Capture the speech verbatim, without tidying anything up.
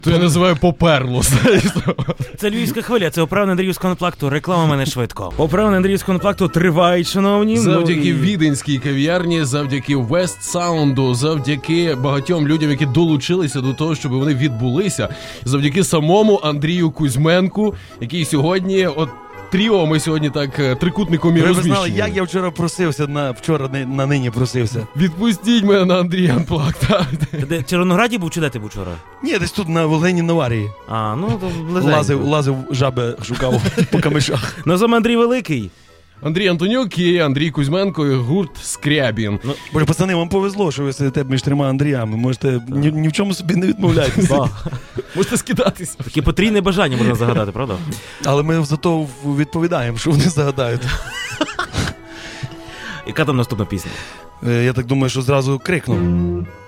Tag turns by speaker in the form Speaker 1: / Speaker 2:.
Speaker 1: То я називаю поперло.
Speaker 2: Це Львівська хвиля, це оправний Андріївського конплакту. Реклама мене швидко. Оправний Андріївського конплакту тривають, шановні.
Speaker 1: Завдяки віденській кав'ярні, завдяки West Sound, завдяки багатьом людям, які долучилися до того, щоб вони відбулися. Завдяки самому Андрію Кузьменку, який сьогодні... от тріо ми сьогодні так трикутником і розміщені.
Speaker 3: Ви знали, як я вчора просився, на, вчора на, на нині просився.
Speaker 1: Відпустіть мене на Андрія Анплакта.
Speaker 2: Ти де, в Червонограді був чи де ти був вчора?
Speaker 3: Ні, десь тут на Волині Наварії.
Speaker 2: А, ну то близенько.
Speaker 3: Лазив, лазив, жаби шукав по камишах.
Speaker 2: Ну, сам Андрій Великий.
Speaker 1: Андрій Антонюк і Андрій Кузьменко і гурт Скрябін.
Speaker 3: Ну, боже, пацани, вам повезло, що ви сидите між трьома Андріями. Можете ні, ні в чому собі не відмовляйтеся.
Speaker 1: Можете скидатися.
Speaker 2: Таке потрійне бажання можна загадати, правда?
Speaker 3: Але ми зато відповідаємо, що вони загадають.
Speaker 2: Яка там наступна пісня?
Speaker 3: Я так думаю, що зразу крикну.